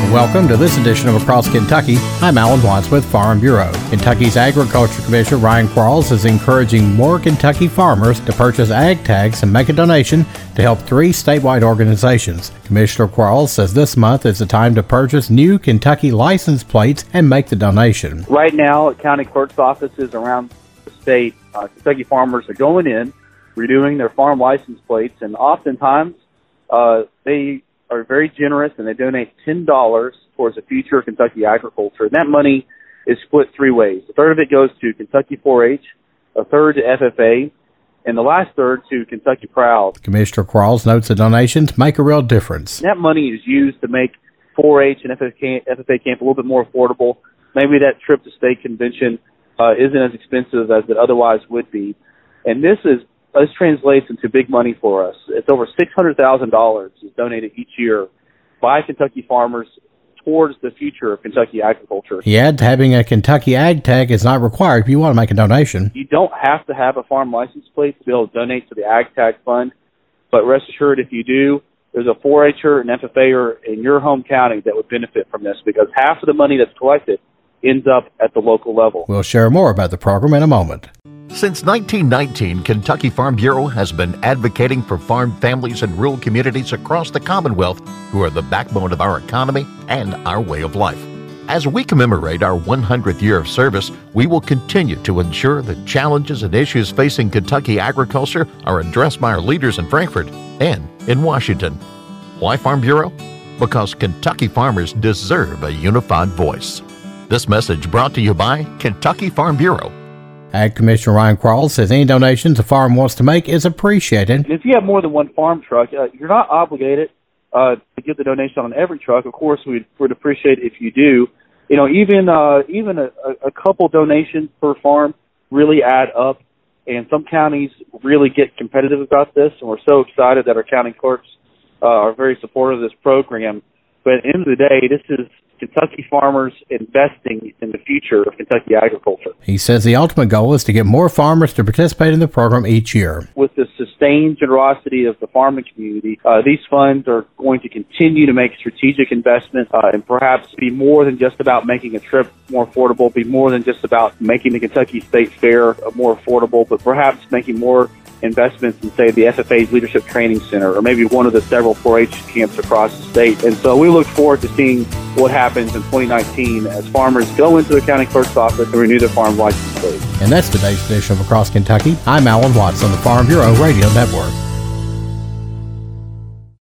Welcome to this edition of Across Kentucky. I'm Alan Watts with Farm Bureau. Kentucky's Agriculture Commissioner Ryan Quarles is encouraging more Kentucky farmers to purchase ag tags and make a donation to help 3 statewide organizations. Commissioner Quarles says this month is the time to purchase new Kentucky license plates and make the donation. Right now, at county clerk's offices around the state, Kentucky farmers are going in, renewing their farm license plates, and oftentimes they are very generous, and they donate $10 towards the future of Kentucky agriculture. And that money is split 3 ways. A third of it goes to Kentucky 4-H, a third to FFA, and the last third to Kentucky Proud. Commissioner Quarles notes the donations make a real difference. That money is used to make 4-H and FFA camp a little bit more affordable. Maybe that trip to state convention isn't as expensive as it otherwise would be. And this translates into big money for us. It's over $600,000 is donated each year by Kentucky farmers towards the future of Kentucky agriculture. He adds having a Kentucky ag tag is not required if you want to make a donation. You don't have to have a farm license plate to be able to donate to the ag tag fund, but rest assured if you do, there's a 4-H'er and FFA'er in your home county that would benefit from this, because half of the money that's collected ends up at the local level. We'll share more about the program in a moment. Since 1919, Kentucky Farm Bureau has been advocating for farm families and rural communities across the Commonwealth who are the backbone of our economy and our way of life. As we commemorate our 100th year of service, we will continue to ensure the challenges and issues facing Kentucky agriculture are addressed by our leaders in Frankfort and in Washington. Why Farm Bureau? Because Kentucky farmers deserve a unified voice. This message brought to you by Kentucky Farm Bureau. Ag Commissioner Ryan Quarles says any donations a farm wants to make is appreciated. And if you have more than one farm truck, you're not obligated to give the donation on every truck. Of course, we'd appreciate it if you do. You know, even a couple donations per farm really add up, and some counties really get competitive about this, and we're so excited that our county clerks are very supportive of this program. But at the end of the day, this is Kentucky farmers investing in the future of Kentucky agriculture. He says the ultimate goal is to get more farmers to participate in the program each year. With the sustained generosity of the farming community, these funds are going to continue to make strategic investments and perhaps be more than just about making a trip more affordable, be more than just about making the Kentucky State Fair more affordable, but perhaps making more investments in, say, the FFA's Leadership Training Center, or maybe one of the several 4-H camps across the state. And so we look forward to seeing what happens in 2019 as farmers go into the county clerk's office and renew their farm license plates. And that's today's edition of Across Kentucky. I'm Alan Watts on the Farm Bureau Radio Network.